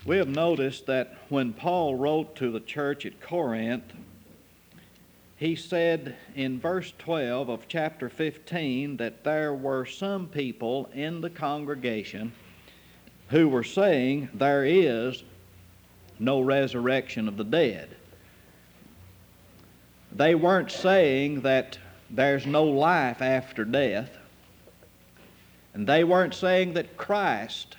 We have noticed that when Paul wrote to the church at Corinth, he said in verse 12 of chapter 15 that there were some people in the congregation who were saying there is no resurrection of the dead. They weren't saying that there's no life after death, and they weren't saying that Christ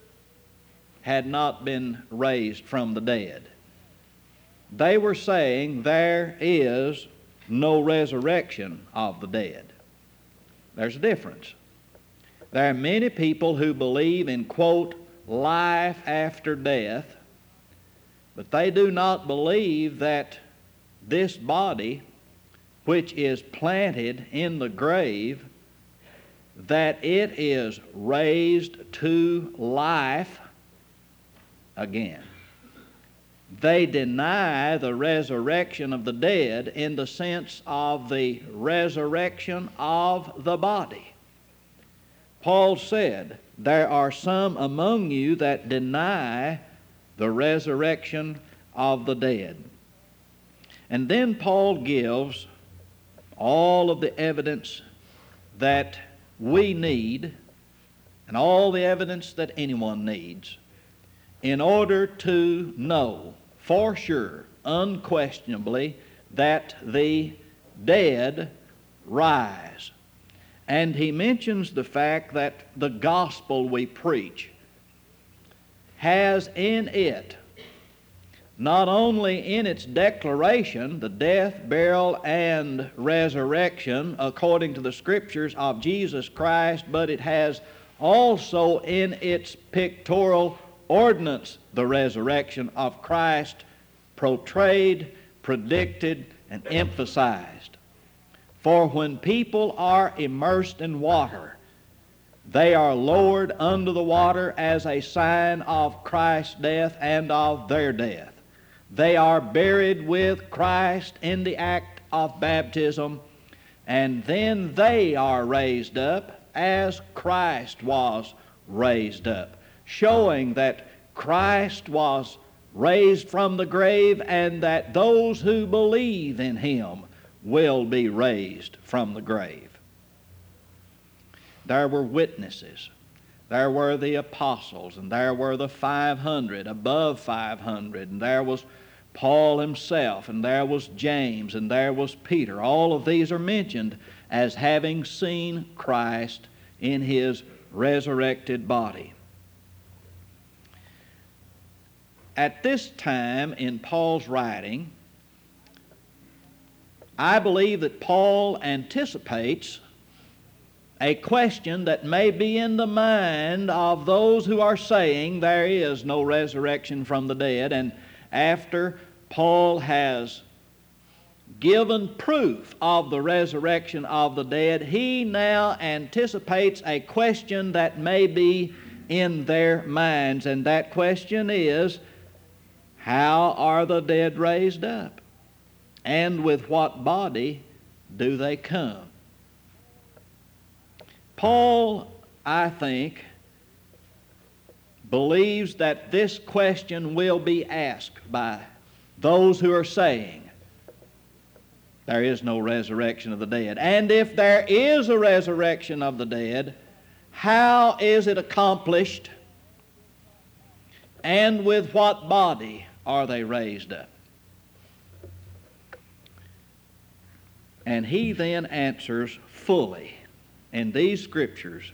had not been raised from the dead. They were saying there is no resurrection of the dead. There's a difference. There are many people who believe in, quote, life after death, but they do not believe that this body, which is planted in the grave, that it is raised to life again. They deny the resurrection of the dead in the sense of the resurrection of the body. Paul said, there are some among you that deny the resurrection of the dead. And then Paul gives all of the evidence that we need and all the evidence that anyone needs in order to know for sure, unquestionably, that the dead rise. And he mentions the fact that the gospel we preach has in it, not only in its declaration, the death, burial, and resurrection according to the Scriptures of Jesus Christ, but it has also in its pictorial ordinance the resurrection of Christ portrayed, predicted, and emphasized. For when people are immersed in water, they are lowered under the water as a sign of Christ's death and of their death. They are buried with Christ in the act of baptism, and then they are raised up as Christ was raised up, showing that Christ was raised from the grave and that those who believe in Him will be raised from the grave. There were witnesses. There were the apostles, and there were the 500, above 500, and there was Paul himself, and there was James, and there was Peter. All of these are mentioned as having seen Christ in His resurrected body. At this time in Paul's writing, I believe that Paul anticipates a question that may be in the mind of those who are saying there is no resurrection from the dead. And after Paul has given proof of the resurrection of the dead, he now anticipates a question that may be in their minds. And that question is, how are the dead raised up? And with what body do they come? Paul, I think, believes that this question will be asked by those who are saying there is no resurrection of the dead. And if there is a resurrection of the dead, how is it accomplished? And with what body are they raised up? And he then answers fully in these Scriptures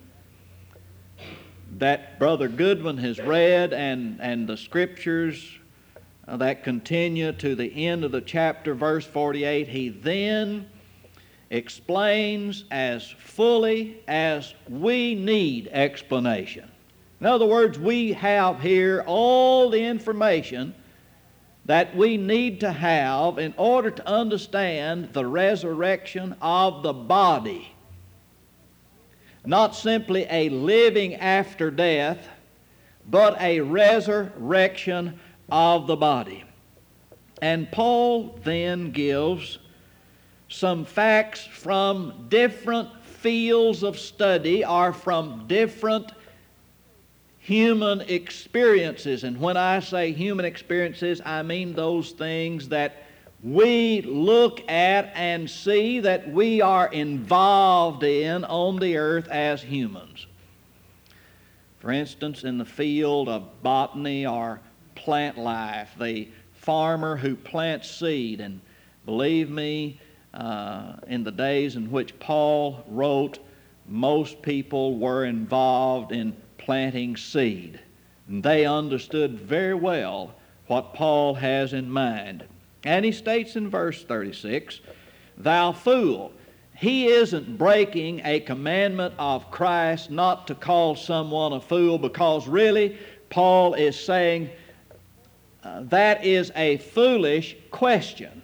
that Brother Goodwin has read, and the Scriptures that continue to the end of the chapter, verse 48. He then explains as fully as we need explanation. In other words, we have here all the information that we need to have in order to understand the resurrection of the body. Not simply a living after death, but a resurrection of the body. And Paul then gives some facts from different fields of study or from different human experiences. And when I say human experiences, I mean those things that we look at and see that we are involved in on the earth as humans. For instance, in the field of botany or plant life, the farmer who plants seed, and believe me, in the days in which Paul wrote, most people were involved in planting seed. And they understood very well what Paul has in mind. And he states in verse 36, "Thou fool." He isn't breaking a commandment of Christ not to call someone a fool, because really Paul is saying that is a foolish question.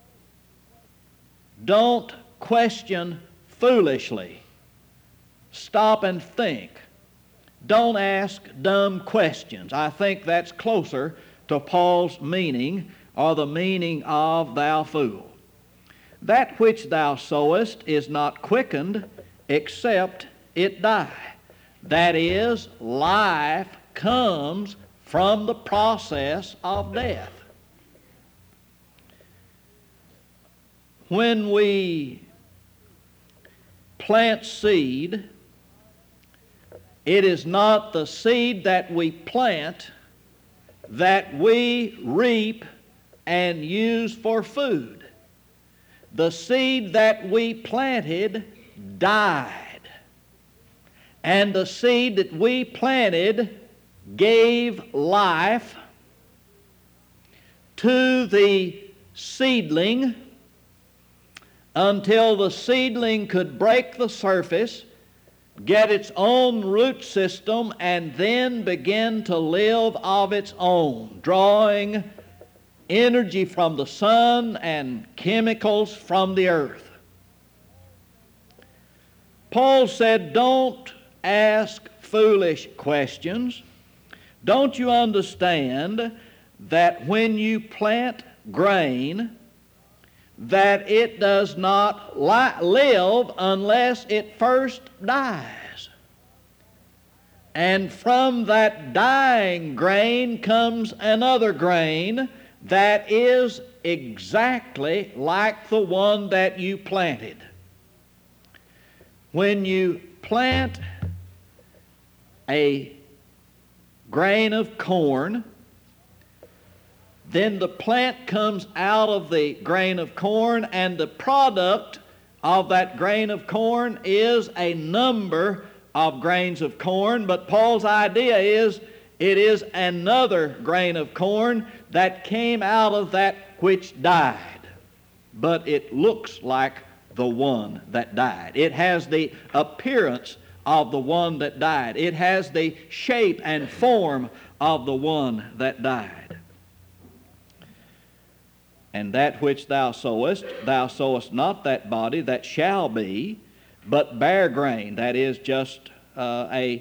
Don't question foolishly. Stop and think. Don't ask dumb questions. I think that's closer to Paul's meaning, or the meaning of "thou fool." That which thou sowest is not quickened except it die. That is, life comes from the process of death. When we plant seed, it is not the seed that we plant that we reap and use for food. The seed that we planted died, and the seed that we planted gave life to the seedling until the seedling could break the surface, get its own root system, and then begin to live of its own, drawing energy from the sun and chemicals from the earth. Paul said, don't ask foolish questions. Don't you understand that when you plant grain, that it does not live unless it first dies? And from that dying grain comes another grain that is exactly like the one that you planted. When you plant a grain of corn, then the plant comes out of the grain of corn, and the product of that grain of corn is a number of grains of corn. But Paul's idea is it is another grain of corn that came out of that which died, but it looks like the one that died. It has the appearance of the one that died. It has the shape and form of the one that died. And that which thou sowest not that body that shall be, but bare grain, that is just a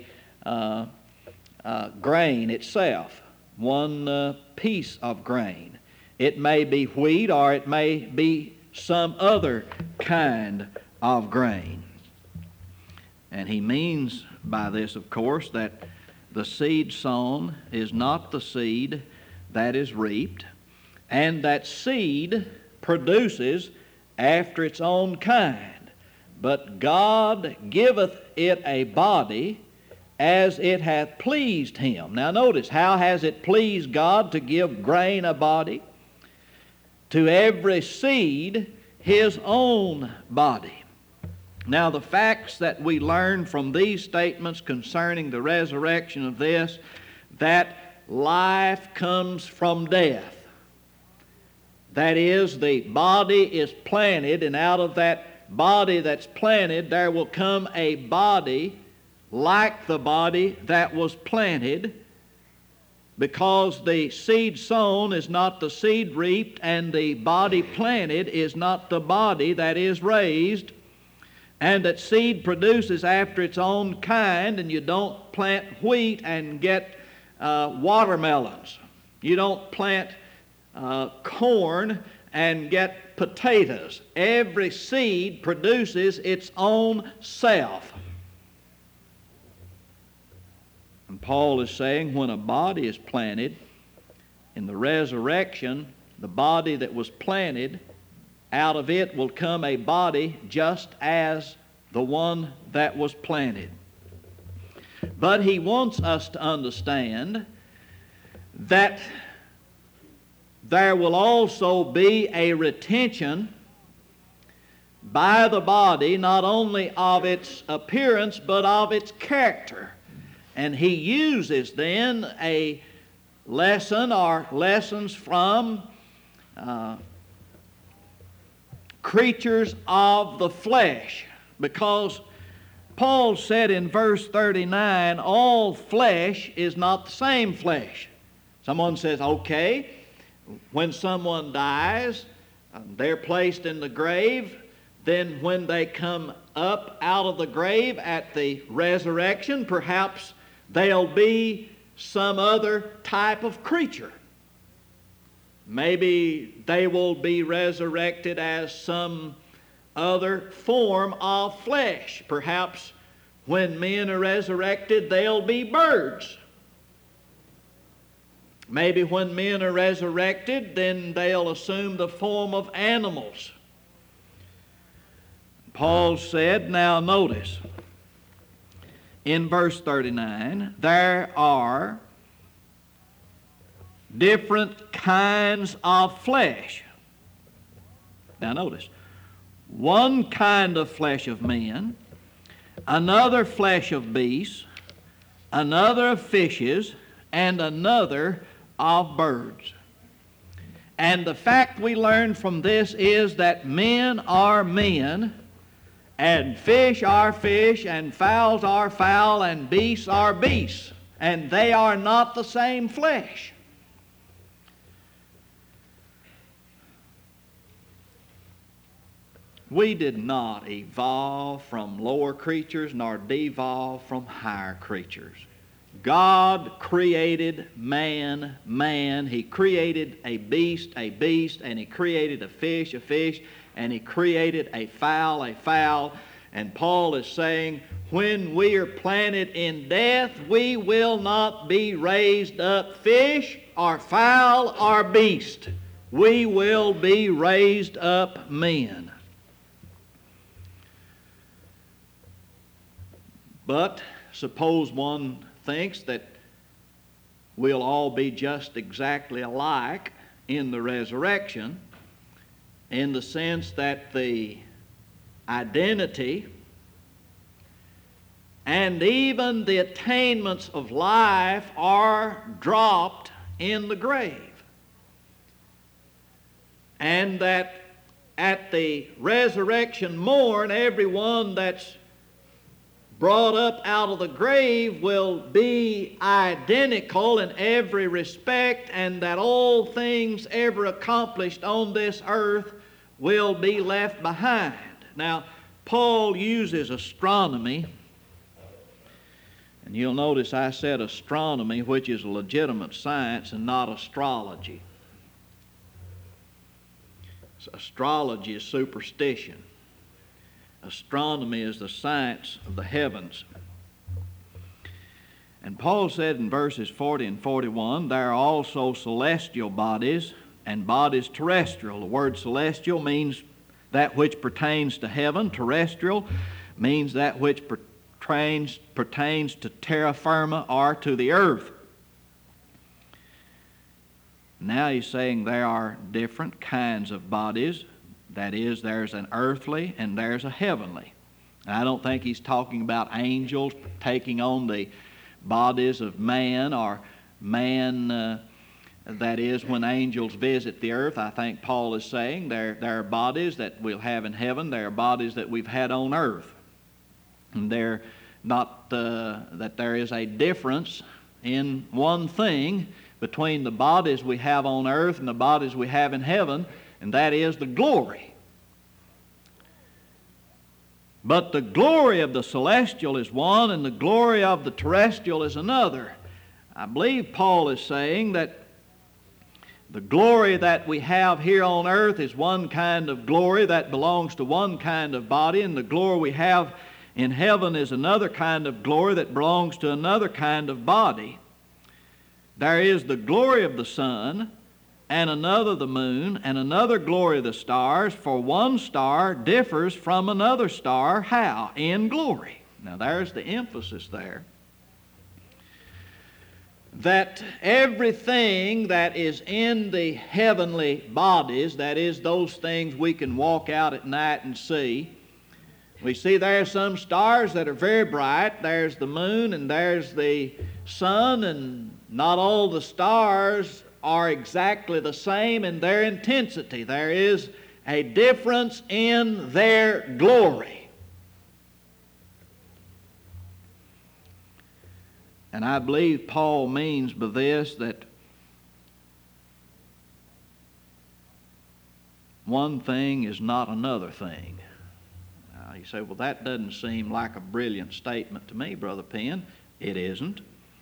grain itself, one piece of grain. It may be wheat, or it may be some other kind of grain. And he means by this, of course, that the seed sown is not the seed that is reaped, and that seed produces after its own kind. But God giveth it a body as it hath pleased him. Now notice, how has it pleased God to give grain a body? To every seed his own body. Now the facts that we learn from these statements concerning the resurrection of this, that life comes from death. That is, the body is planted, and out of that body that's planted, there will come a body like the body that was planted, because the seed sown is not the seed reaped, and the body planted is not the body that is raised, and that seed produces after its own kind. And you don't plant wheat and get watermelons. You don't plant corn and get potatoes. Every seed produces its own self. And Paul is saying when a body is planted, in the resurrection, the body that was planted, out of it will come a body just as the one that was planted. But he wants us to understand that there will also be a retention by the body, not only of its appearance, but of its character. And he uses then a lesson or lessons from creatures of the flesh, because Paul said in verse 39, all flesh is not the same flesh. Someone says, okay, when someone dies, they're placed in the grave. Then when they come up out of the grave at the resurrection, perhaps they'll be some other type of creature. Maybe they will be resurrected as some other form of flesh. Perhaps when men are resurrected, they'll be birds. Maybe when men are resurrected, then they'll assume the form of animals. Paul said, now notice, in verse 39, there are different kinds of flesh. Now notice, one kind of flesh of men, another flesh of beasts, another of fishes, and another of birds. And the fact we learn from this is that men are men, and fish are fish, and fowls are fowl, and beasts are beasts. And they are not the same flesh. We did not evolve from lower creatures nor devolve from higher creatures. God created man. He created a beast, and He created a fish, and He created a fowl. And Paul is saying, when we are planted in death, we will not be raised up fish or fowl or beast. We will be raised up men. But suppose one thinks that we'll all be just exactly alike in the resurrection, in the sense that the identity and even the attainments of life are dropped in the grave. And that at the resurrection morn, everyone that's brought up out of the grave will be identical in every respect, and that all things ever accomplished on this earth will be left behind. Now, Paul uses astronomy, and you'll notice I said astronomy, which is a legitimate science and not astrology. So astrology is superstition. Astronomy is the science of the heavens. And Paul said in verses 40 and 41, there are also celestial bodies and bodies terrestrial. The word celestial means that which pertains to heaven. Terrestrial means that which pertains to terra firma, or to the earth. Now he's saying there are different kinds of bodies. That is, there's an earthly and there's a heavenly. And I don't think he's talking about angels taking on the bodies of man, or man, that is, when angels visit the earth. I think Paul is saying there are bodies that we'll have in heaven. There are bodies that we've had on earth. And they're not that there is a difference in one thing between the bodies we have on earth and the bodies we have in heaven, and that is the glory. But the glory of the celestial is one, and the glory of the terrestrial is another. I believe Paul is saying that the glory that we have here on earth is one kind of glory that belongs to one kind of body, and the glory we have In heaven is another kind of glory that belongs to another kind of body. There is the glory of the sun, and another the moon, and another glory of the stars, for one star differs from another star. How? In glory. Now there's the emphasis there. That everything that is in the heavenly bodies, that is those things we can walk out at night and see. We see there are some stars that are very bright. There's the moon and there's the sun, and not all the stars are exactly the same in their intensity. There is a difference in their glory. And I believe Paul means by this that one thing is not another thing. Now you say, well, that doesn't seem like a brilliant statement to me, Brother Penn. It isn't.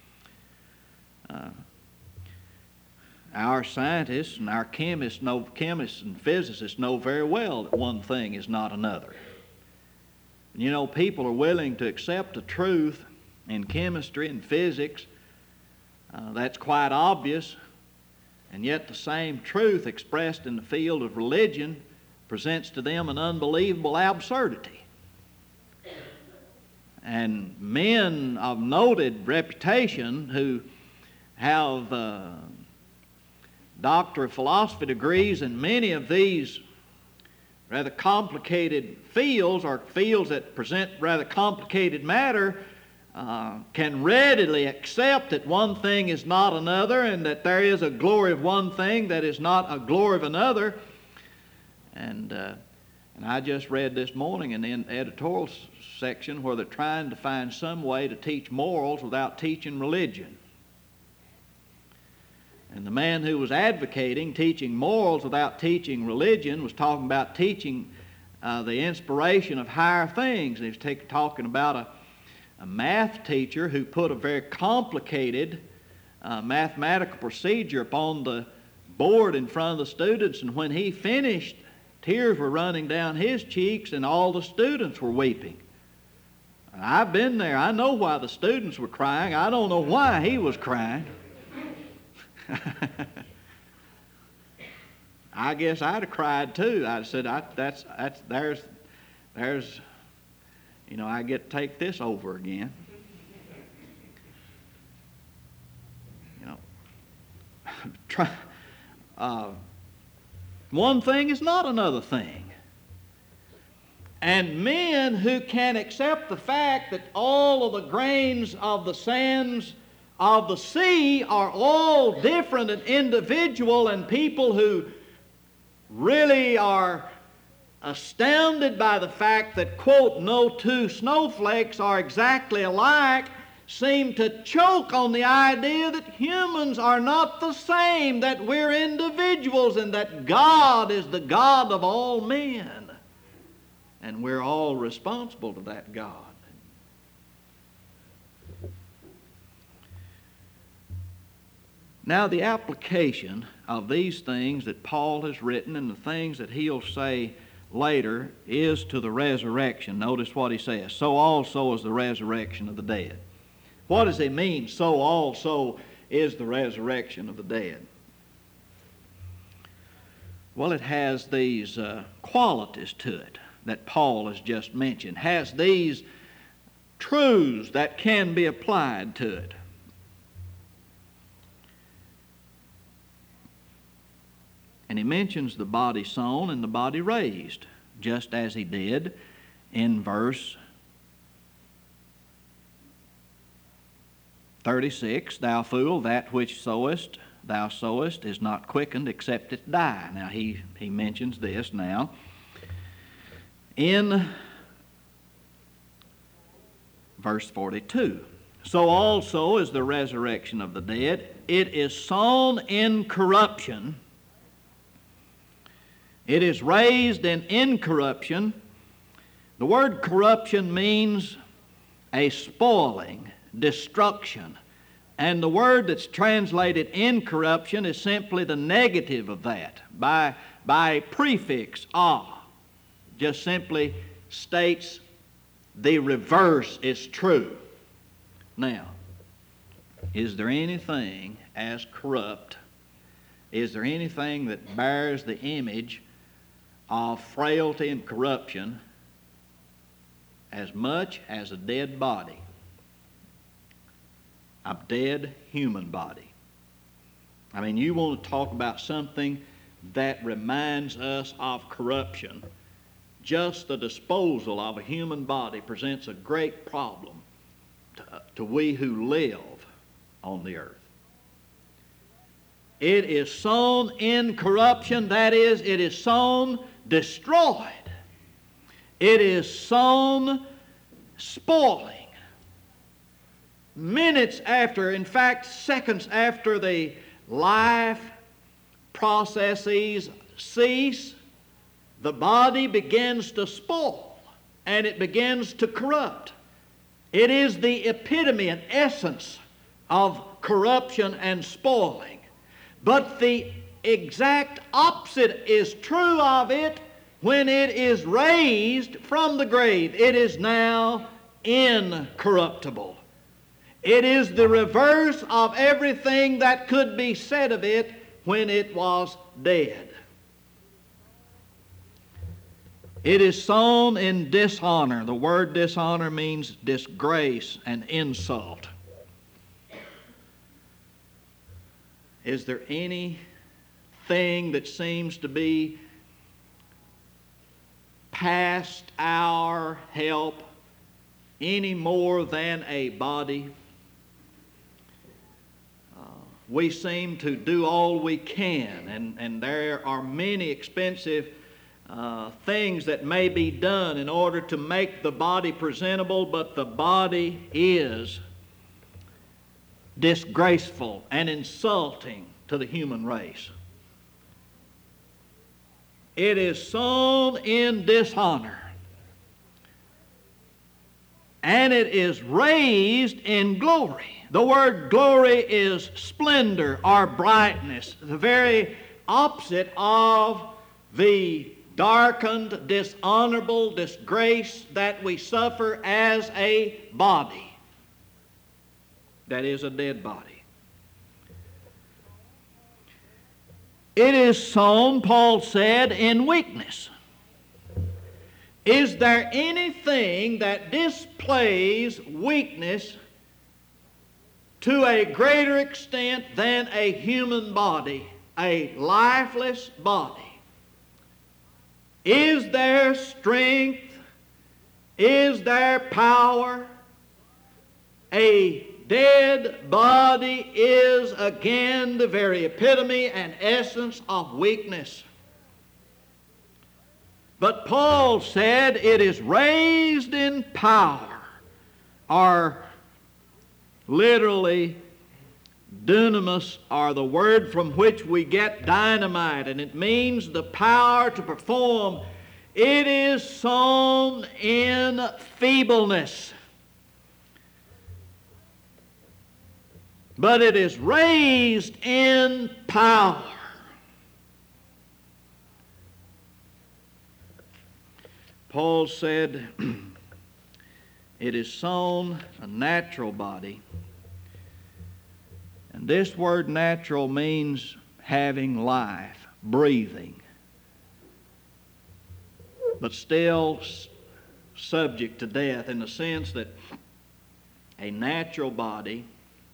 Our scientists and our chemists and physicists know very well that one thing is not another. And you know, people are willing to accept the truth in chemistry and physics. That's quite obvious. And yet the same truth expressed in the field of religion presents to them an unbelievable absurdity. And men of noted reputation who have Doctor of Philosophy degrees in many of these rather complicated fields, or fields that present rather complicated matter, can readily accept that one thing is not another, and that there is a glory of one thing that is not a glory of another. And I just read this morning in the editorial section where they're trying to find some way to teach morals without teaching religion. And the man who was advocating teaching morals without teaching religion was talking about teaching the inspiration of higher things. And he was talking about a math teacher who put a very complicated mathematical procedure upon the board in front of the students, and when he finished, tears were running down his cheeks and all the students were weeping. And I've been there. I know why the students were crying. I don't know why he was crying. I guess I'd have cried too. I'd said, there's, you know, I get to take this over again. You know, one thing is not another thing. And men who can accept the fact that all of the grains of the sands of the sea are all different and individual, and people who really are astounded by the fact that, quote, no two snowflakes are exactly alike, seem to choke on the idea that humans are not the same, that we're individuals, and that God is the God of all men, and we're all responsible to that God. Now, the application of these things that Paul has written and the things that he'll say later is to the resurrection. Notice what he says. So also is the resurrection of the dead. What does he mean, so also is the resurrection of the dead? Well, it has these qualities to it that Paul has just mentioned. It has these truths that can be applied to it. And he mentions the body sown and the body raised, just as he did in verse 36. Thou fool, that which thou sowest is not quickened except it die. Now he mentions this now. In verse 42. So also is the resurrection of the dead. It is sown in corruption. It is raised in incorruption. The word corruption means a spoiling, destruction. And the word that's translated incorruption is simply the negative of that, by a prefix, just simply states the reverse is true. Now, is there anything as corrupt, is there anything that bears the image of frailty and corruption as much as a dead body? A dead human body. I mean, you want to talk about something that reminds us of corruption. Just the disposal of a human body presents a great problem to we who live on the earth. It is sown in corruption, that is, it is sown destroyed. It is sown spoiling. Minutes after, in fact, seconds after the life processes cease, the body begins to spoil and it begins to corrupt. It is the epitome and essence of corruption and spoiling. But the exact opposite is true of it when it is raised from the grave. It is now incorruptible. It is the reverse of everything that could be said of it when it was dead. It is sown in dishonor. The word dishonor means disgrace and insult. Is there anything that seems to be past our help any more than a body? We seem to do all we can, and there are many expensive things that may be done in order to make the body presentable, but the body is disgraceful and insulting to the human race. It is sown in dishonor, and it is raised in glory. The word glory is splendor or brightness, the very opposite of the darkened, dishonorable disgrace that we suffer as a body. That is a dead body. It is sown, Paul said, in weakness. Is there anything that displays weakness to a greater extent than a human body, a lifeless body? Is there strength? Is there power? A dead body is again the very epitome and essence of weakness. But Paul said it is raised in power, or literally dunamis, or the word from which we get dynamite, and it means the power to perform. It is sown in feebleness, but it is raised in power. Paul said it is sown a natural body. And this word natural means having life, breathing, but still subject to death, in the sense that a natural body,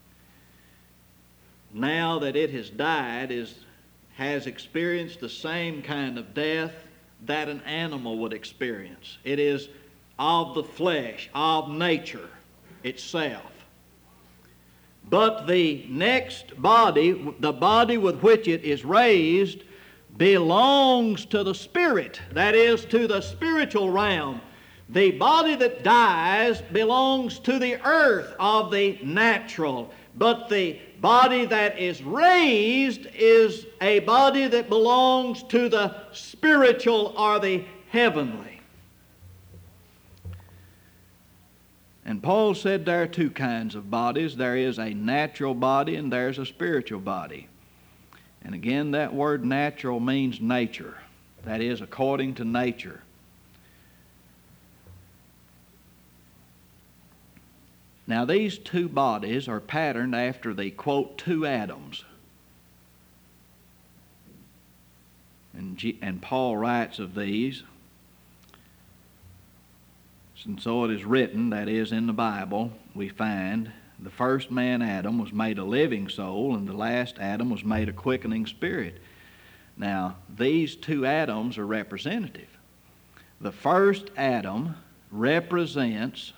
now that it has died, has experienced the same kind of death that an animal would experience. It is of the flesh, of nature itself. But the next body, the body with which it is raised, belongs to the spirit, that is, to the spiritual realm. The body that dies belongs to the earth of the natural, but the body that is raised is a body that belongs to the spiritual or the heavenly. And Paul said there are two kinds of bodies. There is a natural body and there's a spiritual body. And again, that word natural means nature. That is, according to nature. Now, these two bodies are patterned after the, quote, two Adams. And Paul writes of these, and so it is written, that is, in the Bible, we find the first man, Adam, was made a living soul, and the last Adam was made a quickening spirit. Now, these two Adams are representative. The first Adam represents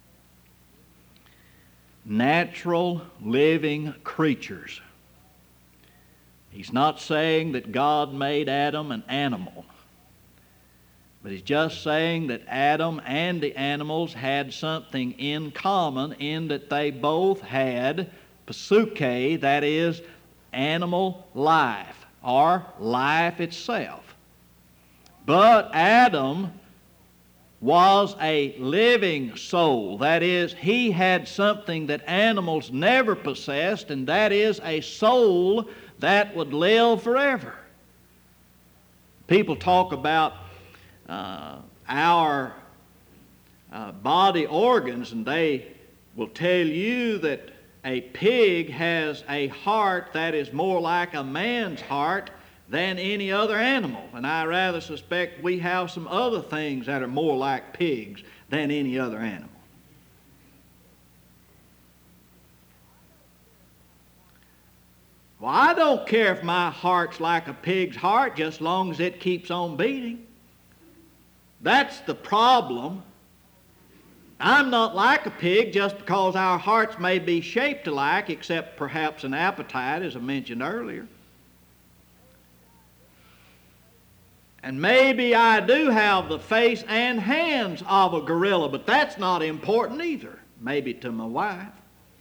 natural living creatures. He's not saying that God made Adam an animal, but he's just saying that Adam and the animals had something in common in that they both had psuche, that is, animal life, or life itself. But Adam was a living soul. That is, he had something that animals never possessed, and that is a soul that would live forever. People talk about our body organs, and they will tell you that a pig has a heart that is more like a man's heart than any other animal. And I rather suspect we have some other things that are more like pigs than any other animal. Well, I don't care if my heart's like a pig's heart, just as long as it keeps on beating. That's the problem. I'm not like a pig just because our hearts may be shaped alike, except perhaps an appetite, as I mentioned earlier. And maybe I do have the face and hands of a gorilla, but that's not important either, maybe to my wife.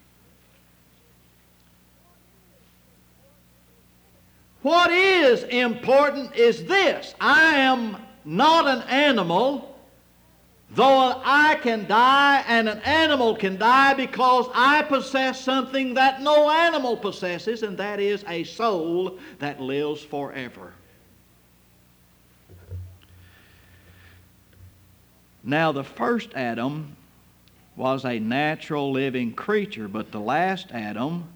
What is important is this: I am not an animal, though I can die, and an animal can die, because I possess something that no animal possesses, and that is a soul that lives forever. Now, the first Adam was a natural living creature, but the last Adam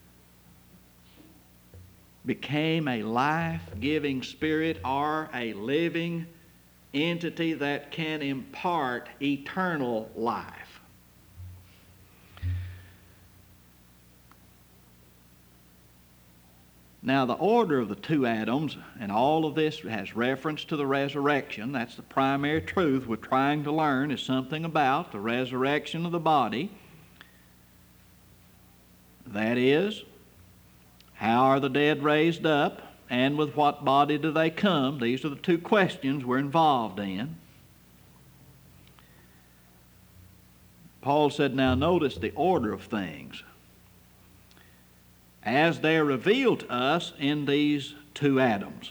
became a life-giving spirit, or a living entity that can impart eternal life. Now, the order of the two Adams, and all of this has reference to the resurrection. That's the primary truth we're trying to learn, is something about the resurrection of the body. That is, how are the dead raised up, and with what body do they come? These are the two questions we're involved in. Paul said, now notice the order of things as they are revealed to us in these two Adams.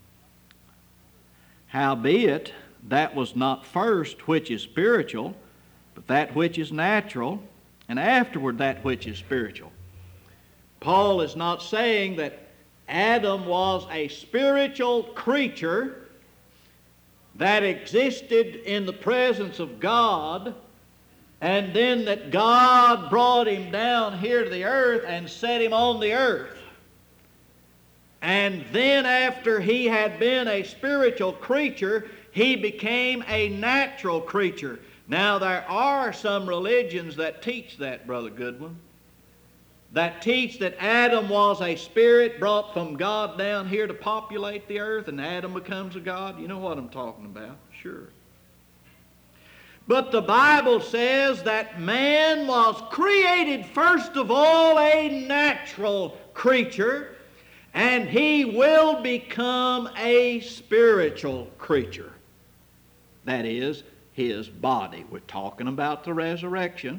Howbeit, that was not first which is spiritual, but that which is natural, and afterward that which is spiritual. Paul is not saying that Adam was a spiritual creature that existed in the presence of God, and then that God brought him down here to the earth and set him on the earth. And then after he had been a spiritual creature, he became a natural creature. Now, there are some religions that teach that, Brother Goodwin, that teach that Adam was a spirit brought from God down here to populate the earth, and Adam becomes a god. You know what I'm talking about, sure. But the Bible says that man was created first of all a natural creature, and he will become a spiritual creature. That is, his body. We're talking about the resurrection.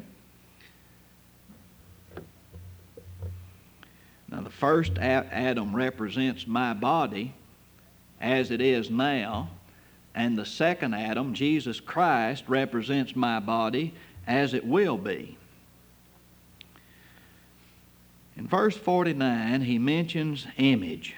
Now, the first Adam represents my body as it is now, and the second Adam, Jesus Christ, represents my body as it will be. In verse 49, he mentions image.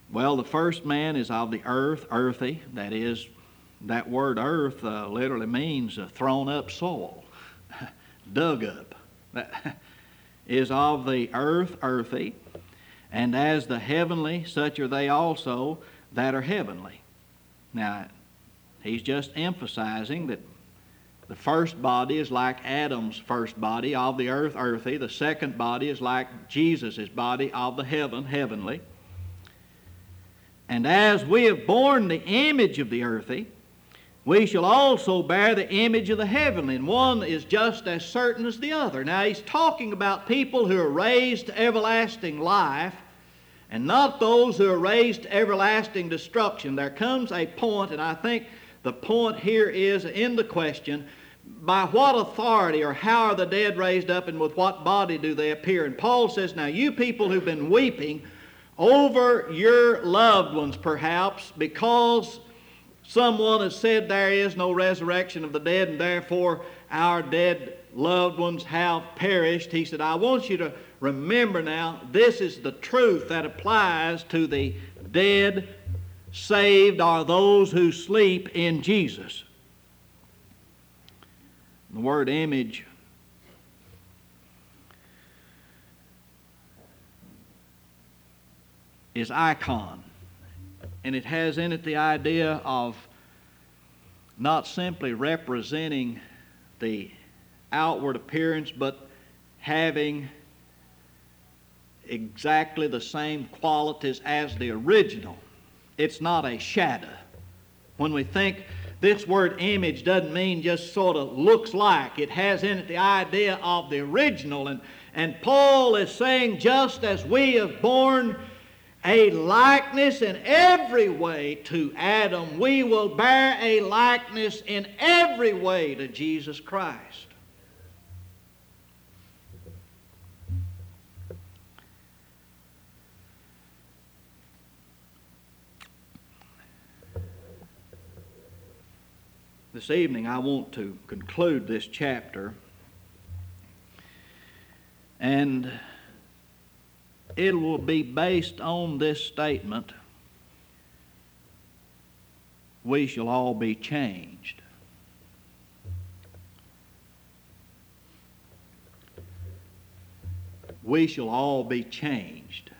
Well, the first man is of the earth, earthy. That is, that word earth literally means thrown up soil, dug up. That is of the earth, earthy. And as the heavenly, such are they also that are heavenly. Now, he's just emphasizing that the first body is like Adam's first body, of the earth, earthy. The second body is like Jesus' body, of the heaven, heavenly. And as we have borne the image of the earthy, we shall also bear the image of the heavenly. And one is just as certain as the other. Now, he's talking about people who are raised to everlasting life, and not those who are raised to everlasting destruction. There comes a point, and I think the point here is in the question, by what authority or how are the dead raised up, and with what body do they appear? And Paul says, now you people who've been weeping over your loved ones perhaps because someone has said there is no resurrection of the dead and therefore our dead loved ones have perished. He said, I want you to remember now, this is the truth that applies to the dead, saved, or those who sleep in Jesus. The word image is icon, and it has in it the idea of not simply representing the outward appearance, but having exactly the same qualities as the original. It's not a shadow. When we think this word image doesn't mean just sort of looks like. It has in it the idea of the original. And Paul is saying, just as we have borne a likeness in every way to Adam, we will bear a likeness in every way to Jesus Christ. This evening I want to conclude this chapter, and it will be based on this statement: we shall all be changed. We shall all be changed.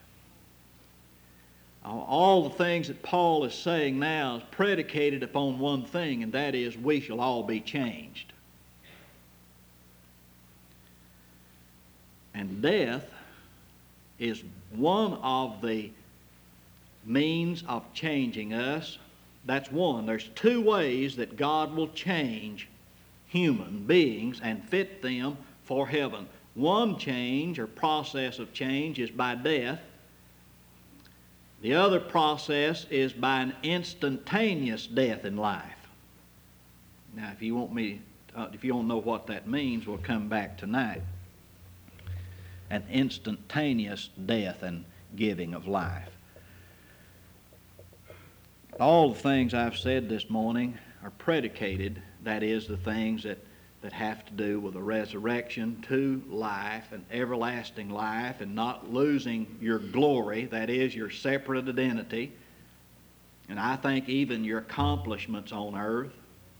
All the things that Paul is saying now is predicated upon one thing, and that is we shall all be changed. And death is one of the means of changing us. That's one. There's two ways that God will change human beings and fit them for heaven. One change or process of change is by death. The other process is by an instantaneous death in life. Now, if you want to know what that means, we'll come back tonight. An instantaneous death and giving of life. All the things I've said this morning are predicated, that is, the things that have to do with the resurrection to life and everlasting life and not losing your glory, that is, your separate identity, and I think even your accomplishments on earth.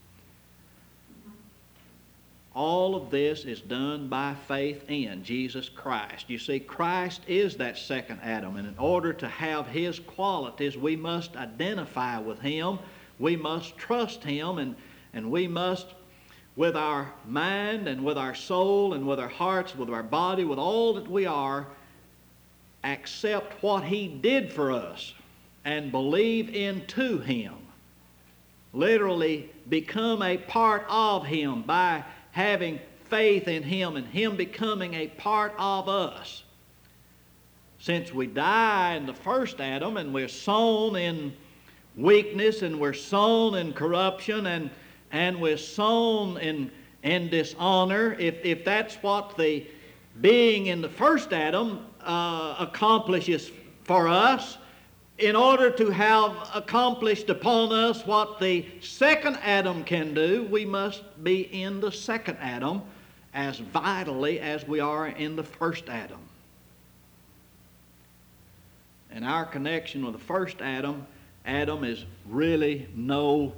All of this is done by faith in Jesus Christ. You see, Christ is that second Adam, and in order to have His qualities, we must identify with Him, we must trust Him, and we must, with our mind and with our soul and with our hearts, with our body, with all that we are, accept what He did for us and believe into Him. Literally become a part of Him by having faith in Him and Him becoming a part of us. Since we die in the first Adam and we're sown in weakness and we're sown in corruption and we're sown in dishonor, if that's what the being in the first Adam accomplishes for us, in order to have accomplished upon us what the second Adam can do, we must be in the second Adam as vitally as we are in the first Adam. And our connection with the first Adam, Adam is really no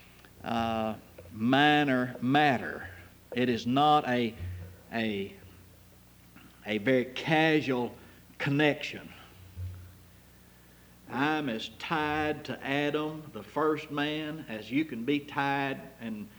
minor matter. It is not a very casual connection. I'm as tied to Adam, the first man, as you can be tied and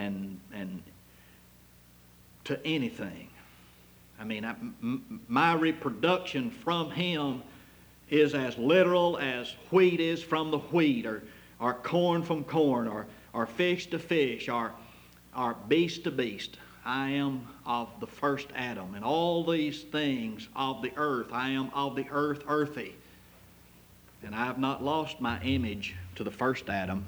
to anything. I mean, my reproduction from him is as literal as wheat is from the wheat, or corn from corn, or fish to fish, or beast to beast. I am of the first Adam, and all these things of the earth. I am of the earth, earthy. And I have not lost my image to the first Adam.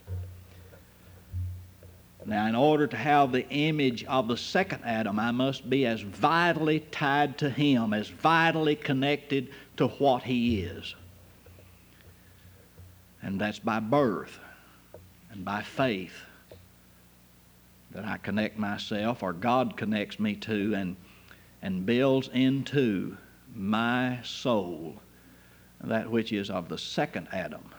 Now, in order to have the image of the second Adam, I must be as vitally tied to him, as vitally connected to what he is. And that's by birth and by faith that I connect myself, or God connects me to and builds into my soul that which is of the second Adam.